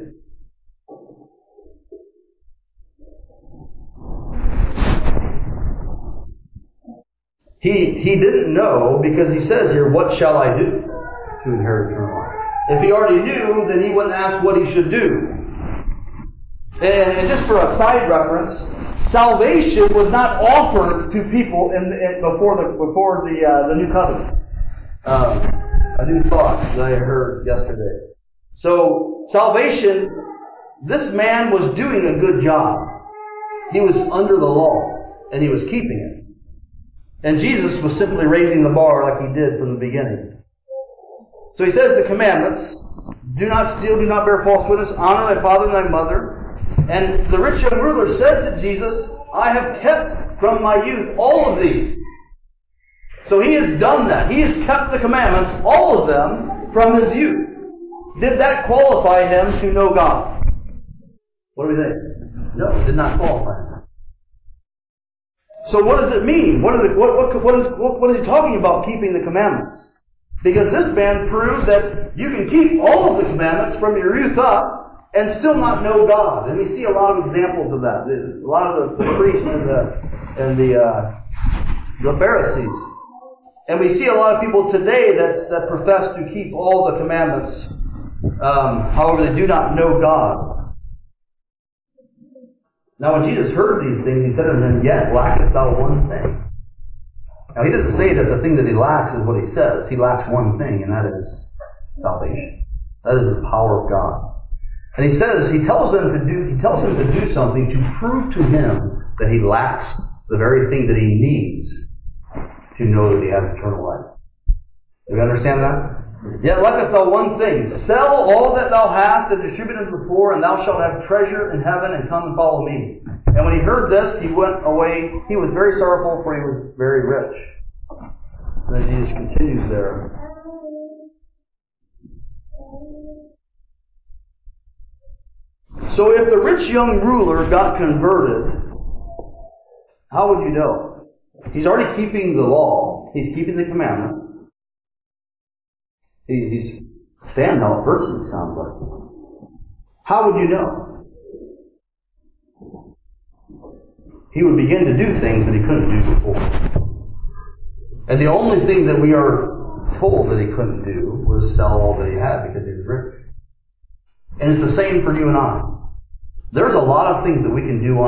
He didn't know because he says here, what shall I do to inherit eternal life? If he already knew, then he wouldn't ask what he should do. And just for a side reference, salvation was not offered to people before the new covenant. A new thought that I heard yesterday. So salvation, this man was doing a good job. He was under the law, and he was keeping it. And Jesus was simply raising the bar like He did from the beginning. So He says the commandments, do not steal, do not bear false witness, honor thy father and thy mother. And the rich young ruler said to Jesus, I have kept from my youth all of these. So he has done that. He has kept the commandments, all of them, from his youth. Did that qualify him to know God? What do we think? No, it did not qualify him. So what does it mean? What is he talking about, keeping the commandments? Because this man proved that you can keep all of the commandments from your youth up and still not know God. And we see a lot of examples of that. A lot of the priests and the Pharisees. And we see a lot of people today that profess to keep all the commandments. However, they do not know God. Now when Jesus heard these things, he said unto him, Yet lackest thou one thing. Now he doesn't say that the thing that he lacks is what he says. He lacks one thing, and that is salvation. That is the power of God. And he tells him to do something to prove to him that he lacks the very thing that he needs to know that he has eternal life. Do you understand that? Yet lackest thou one thing. Sell all that thou hast and distribute unto the poor, and thou shalt have treasure in heaven, and come and follow me. And when he heard this, he went away. He was very sorrowful, for he was very rich. And then Jesus continues there. So if the rich young ruler got converted, how would you know? He's already keeping the law. He's keeping the commandments. He's a standout person, it sounds like. How would you know? He would begin to do things that he couldn't do before. And the only thing that we are told that he couldn't do was sell all that he had because he was rich. And it's the same for you and I. There's a lot of things that we can do on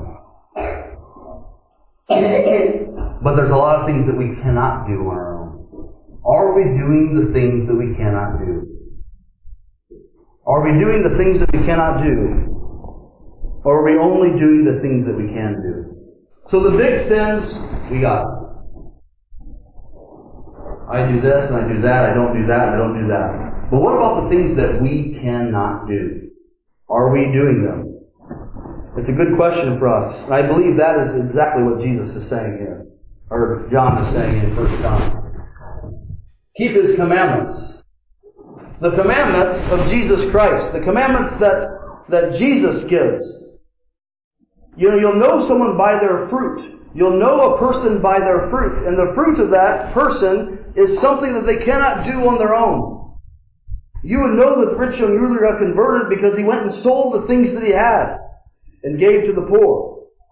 our own. But there's a lot of things that we cannot do on our own. Are we doing the things that we cannot do? Are we doing the things that we cannot do? Or are we only doing the things that we can do? So the big sins, we got it. I do this and I do that, I don't do that and I don't do that. But what about the things that we cannot do? Are we doing them? It's a good question for us. And I believe that is exactly what Jesus is saying here. Or John is saying in 1 John. Keep His commandments. The commandments of Jesus Christ. The commandments that Jesus gives. You'll know someone by their fruit. You'll know a person by their fruit. And the fruit of that person is something that they cannot do on their own. You would know that the rich young ruler got converted because he went and sold the things that he had and gave to the poor.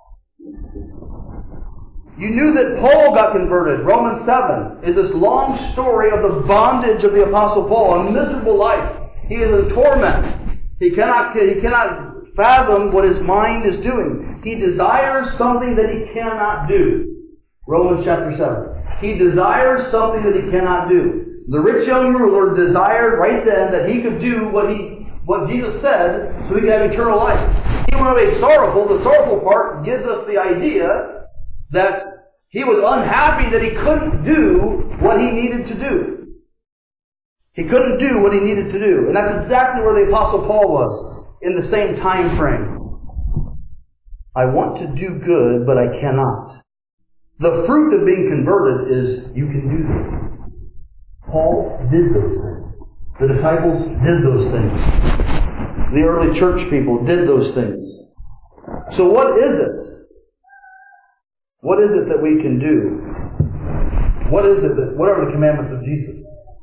You knew that Paul got converted. Romans 7 is this long story of the bondage of the Apostle Paul, a miserable life. He is in torment. He cannot fathom what his mind is doing. He desires something that he cannot do. Romans chapter 7. He desires something that he cannot do. The rich young ruler desired right then that he could do what Jesus said so he could have eternal life. He went away sorrowful. The sorrowful part gives us the idea that he was unhappy that he couldn't do what he needed to do. He couldn't do what he needed to do. And that's exactly where the Apostle Paul was in the same time frame. I want to do good, but I cannot. The fruit of being converted is you can do them. Paul did those things. The disciples did those things. The early church people did those things. So what is it? What is it that we can do? What are the commandments of Jesus?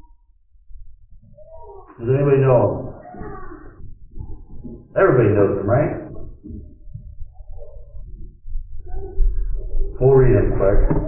Does anybody know them? Everybody knows them, right? We'll read them quick.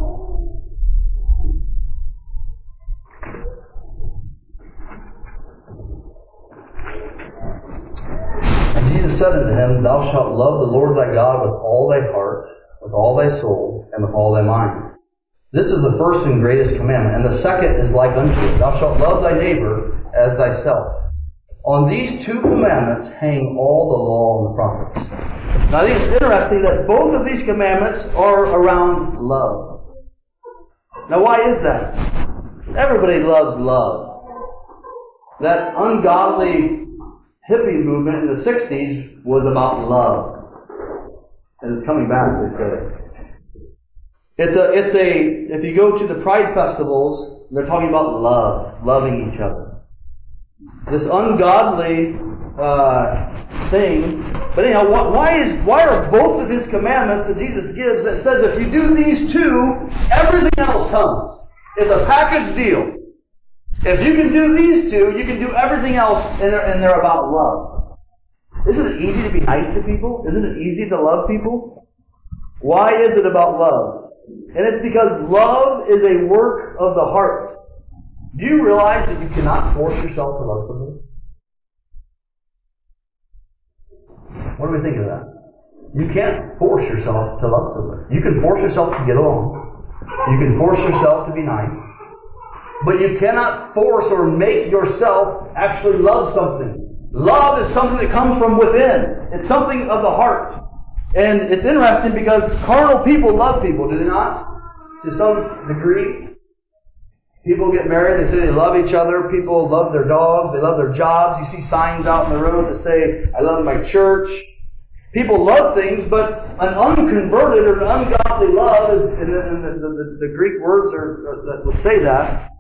And Jesus said unto him, Thou shalt love the Lord thy God with all thy heart, with all thy soul, and with all thy mind. This is the first and greatest commandment, and the second is like unto it. Thou shalt love thy neighbor as thyself. On these two commandments hang all the law and the prophets. Now I think it's interesting that both of these commandments are around love. Now why is that? Everybody loves love. That ungodly hippie movement in the 60s was about love. And it's coming back, they say. If you go to the Pride festivals, they're talking about love, loving each other. This ungodly thing. But anyhow, why are both of His commandments that Jesus gives that says if you do these two, everything else comes? It's a package deal. If you can do these two, you can do everything else, and they're about love. Isn't it easy to be nice to people? Isn't it easy to love people? Why is it about love? And it's because love is a work of the heart. Do you realize that you cannot force yourself to love somebody? What do we think of that? You can't force yourself to love somebody. You can force yourself to get along. You can force yourself to be nice. But you cannot force or make yourself actually love something. Love is something that comes from within. It's something of the heart. And it's interesting because carnal people love people, do they not? To some degree. People get married, they say they love each other. People love their dogs, they love their jobs. You see signs out in the road that say, I love my church. People love things, but an unconverted or an ungodly love is, and the Greek words that would say that.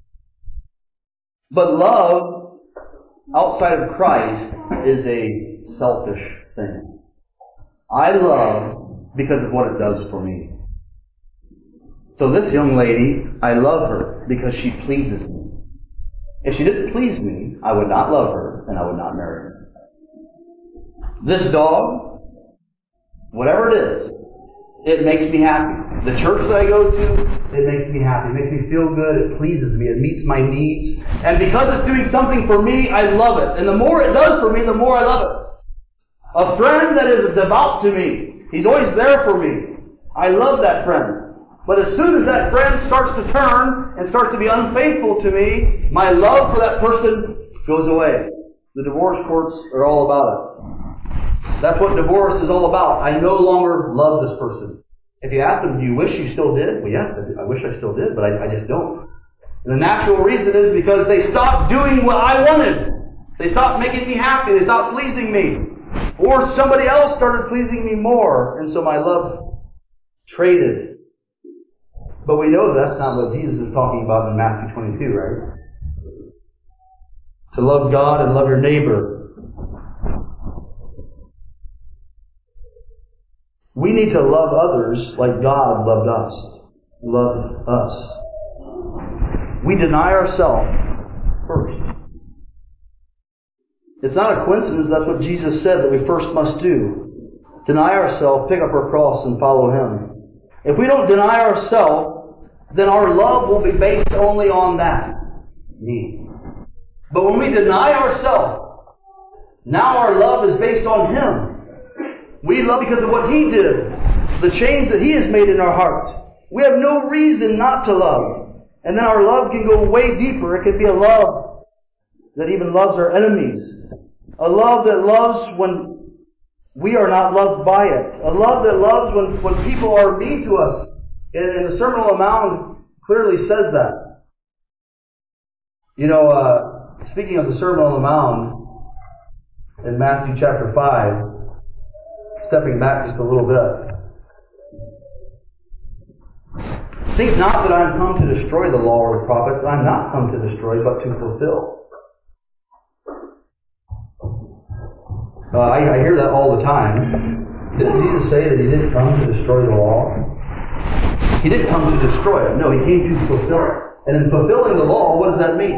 But love outside of Christ is a selfish thing. I love because of what it does for me. So this young lady, I love her because she pleases me. If she didn't please me, I would not love her and I would not marry her. This dog, whatever it is, it makes me happy. The church that I go to, it makes me happy. It makes me feel good. It pleases me. It meets my needs. And because it's doing something for me, I love it. And the more it does for me, the more I love it. A friend that is devout to me, he's always there for me. I love that friend. But as soon as that friend starts to turn and starts to be unfaithful to me, my love for that person goes away. The divorce courts are all about it. That's what divorce is all about. I no longer love this person. If you ask them, do you wish you still did? Well, yes, I wish I still did, but I just don't. And the natural reason is because they stopped doing what I wanted. They stopped making me happy. They stopped pleasing me. Or somebody else started pleasing me more. And so my love traded. But we know that's not what Jesus is talking about in Matthew 22, right? To love God and love your neighbor. We need to love others like God loved us. We deny ourselves first. It's not a coincidence that's what Jesus said that we first must do. Deny ourselves, pick up our cross, and follow Him. If we don't deny ourselves, then our love will be based only on that. Me. But when we deny ourselves, now our love is based on Him. We love because of what He did. The change that He has made in our heart. We have no reason not to love. And then our love can go way deeper. It can be a love that even loves our enemies. A love that loves when we are not loved by it. A love that loves when people are mean to us. And the Sermon on the Mount clearly says that. You know, speaking of the Sermon on the Mount, in Matthew chapter 5, stepping back just a little bit. Think not that I am come to destroy the law or the prophets. I am not come to destroy, but to fulfill. I hear that all the time. Didn't Jesus say that He didn't come to destroy the law? He didn't come to destroy it. No, He came to fulfill it. And in fulfilling the law, what does that mean?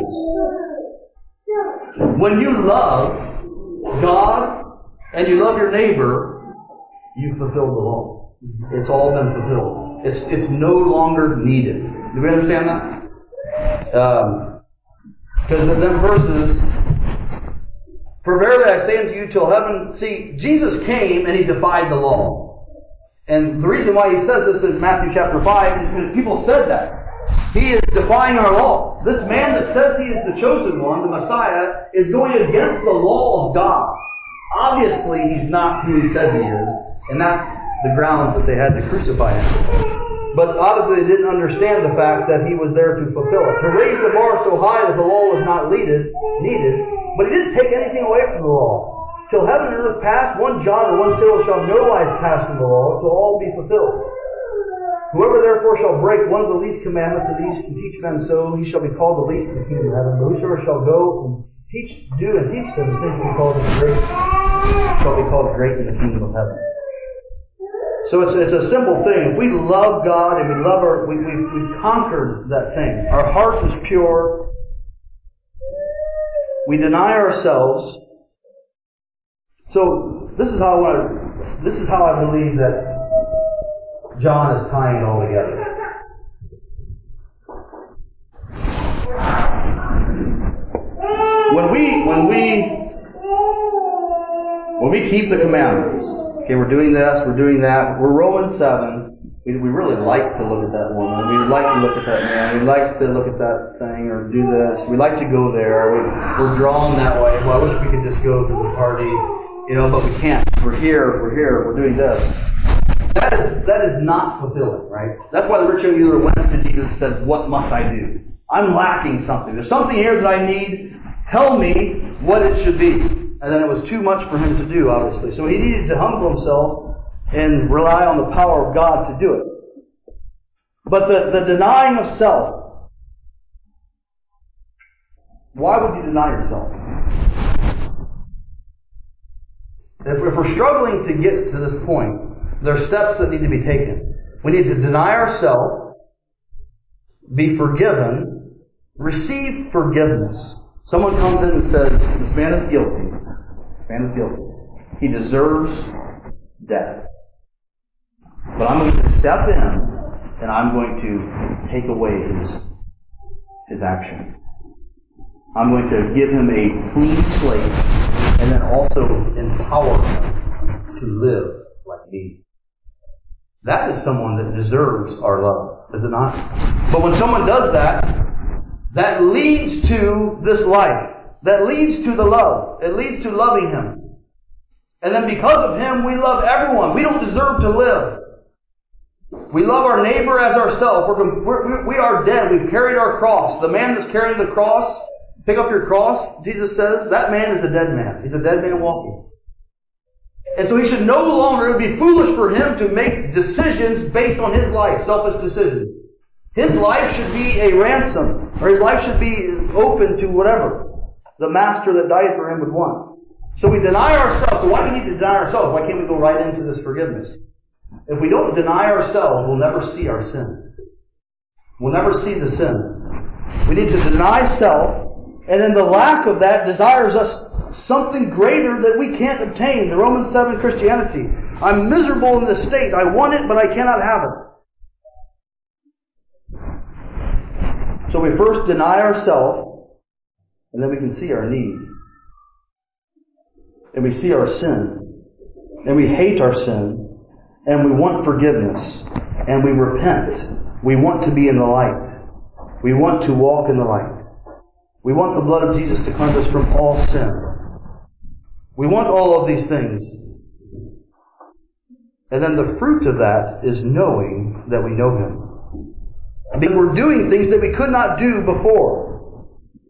When you love God and you love your neighbor, you fulfilled the law. It's all been fulfilled. It's no longer needed. Do we understand that? Because in them verses, for verily I say unto you till heaven... See, Jesus came and He defied the law. And the reason why He says this in Matthew chapter 5 is because people said that. He is defying our law. This man that says he is the chosen one, the Messiah, is going against the law of God. Obviously, He's not who He says He is. And that's the grounds that they had to crucify Him. But obviously they didn't understand the fact that He was there to fulfill it. To raise the bar so high that the law was not needed, but He didn't take anything away from the law. Till heaven and earth pass, one jot or one tittle shall no wise pass from the law. It will all be fulfilled. Whoever therefore shall break one of the least commandments of these and teach men so, he shall be called the least in the kingdom of heaven. But whosoever shall go and do and teach them, the same shall be called great in the kingdom of heaven. So it's a simple thing. If we love God and we love we've conquered that thing. Our heart is pure. We deny ourselves. So this is how I believe that John is tying it all together. When we keep the commandments, okay, we're doing this, we're doing that. We're Romans 7. We really like to look at that woman. We like to look at that man. We like to look at that thing or do this. We like to go there. We're drawn that way. Well, I wish we could just go to the party, but we can't. We're here, we're doing this. That is not fulfilling, right? That's why the rich young ruler went to Jesus and said, "What must I do? I'm lacking something. There's something here that I need. Tell me what it should be." And then it was too much for him to do, obviously. So he needed to humble himself and rely on the power of God to do it. But the denying of self. Why would you deny yourself? If we're struggling to get to this point, there are steps that need to be taken. We need to deny ourselves, be forgiven, receive forgiveness. Someone comes in and says, "This man is guilty. This man is guilty. He deserves death. But I'm going to step in and I'm going to take away his action. I'm going to give him a clean slate and then also empower him to live like me." That is someone that deserves our love, is it not? But when someone does that, that leads to this life. That leads to the love. It leads to loving him. And then because of him, we love everyone. We don't deserve to live. We love our neighbor as ourselves. We are dead. We've carried our cross. The man that's carrying the cross, pick up your cross, Jesus says, that man is a dead man. He's a dead man walking. And so he should no longer, it would be foolish for him to make decisions based on his life, selfish decisions. His life should be a ransom, or his life should be open to whatever the master that died for him would want. So we deny ourselves. So why do we need to deny ourselves? Why can't we go right into this forgiveness? If we don't deny ourselves, we'll never see our sin. We'll never see the sin. We need to deny self, and then the lack of that desires us something greater that we can't obtain. The Romans 7 Christianity. I'm miserable in this state. I want it, but I cannot have it. So we first deny ourselves, and then we can see our need. And we see our sin. And we hate our sin. And we want forgiveness. And we repent. We want to be in the light. We want to walk in the light. We want the blood of Jesus to cleanse us from all sin. We want all of these things. And then the fruit of that is knowing that we know Him. Because we're doing things that we could not do before.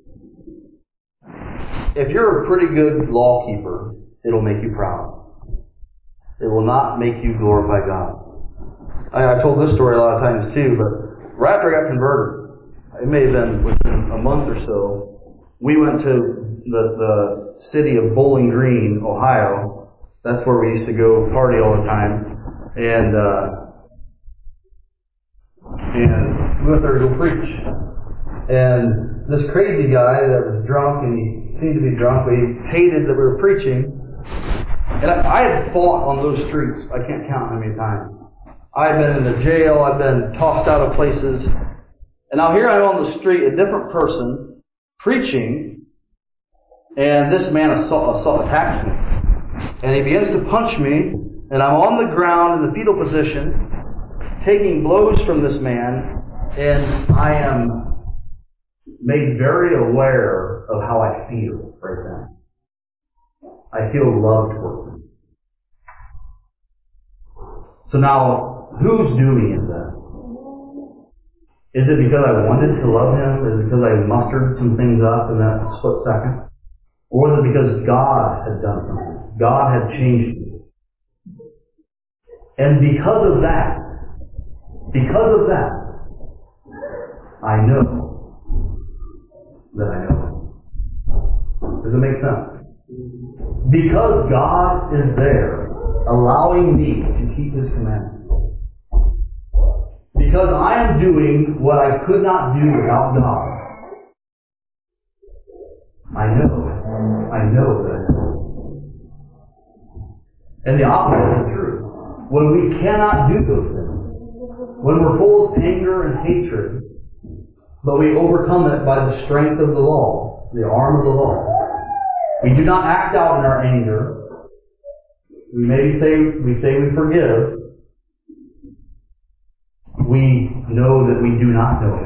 If you're a pretty good law keeper, it'll make you proud. It will not make you glorify God. I told this story a lot of times too, but right after I got converted, it may have been within a month or so, we went to the city of Bowling Green, Ohio. That's where we used to go party all the time. And we went there to go preach. And this crazy guy that was drunk, and he seemed to be drunk, but he hated that we were preaching. And I had fought on those streets. I can't count how many times. I've been in the jail. I've been tossed out of places. And now here I'm on the street, a different person, preaching, and this man attacks me. And he begins to punch me, and I'm on the ground in the fetal position, taking blows from this man, and I am made very aware of how I feel right then. I feel love towards him. So now, whose doing is that? Is it because I wanted to love him? Is it because I mustered some things up in that split second? Or was it because God had done something? God had changed me. And because of because of that, I know that I know Him. Does it make sense? Because God is there, allowing me to keep His commandments. Because I am doing what I could not do without God. I know that I know. And the opposite is true. When we cannot do those things, when we're full of anger and hatred, but we overcome it by the strength of the law, the arm of the law, we do not act out in our anger. We maybe say we forgive. We know that we do not know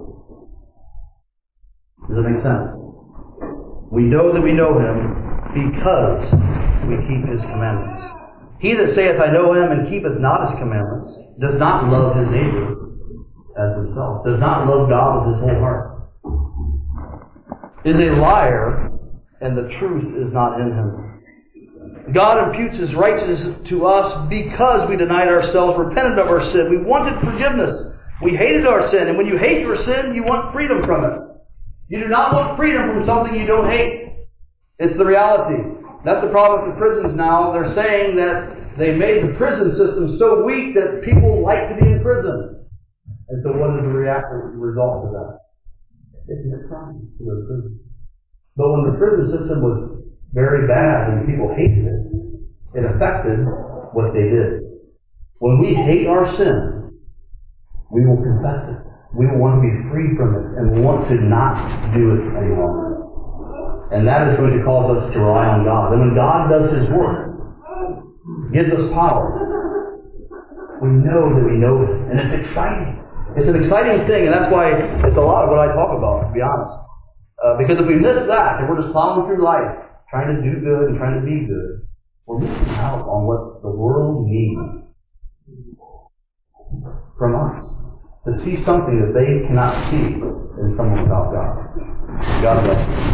Him. Does that make sense? We know that we know Him because we keep His commandments. He that saith, I know Him, and keepeth not His commandments, does not love his neighbor as himself, does not love God with his whole heart, is a liar, and the truth is not in him. God imputes His righteousness to us because we denied ourselves, repented of our sin. We wanted forgiveness. We hated our sin. And when you hate your sin, you want freedom from it. You do not want freedom from something you don't hate. It's the reality. That's the problem with the prisons now. They're saying that they made the prison system so weak that people like to be in prison. And so what is the result of that? They commit crime to go to prison. But when the prison system was very bad and people hated it, it affected what they did. When we hate our sin, we will confess it. We will want to be free from it and want to not do it any longer. And that is going to cause us to rely on God. And when God does His work, gives us power, we know that we know Him. And it's exciting. It's an exciting thing, and that's why it's a lot of what I talk about, to be honest. Because if we miss that, and we're just plowing through life, trying to do good and trying to be good, we're missing out on what the world needs from us. To see something that they cannot see in someone without God. God bless you.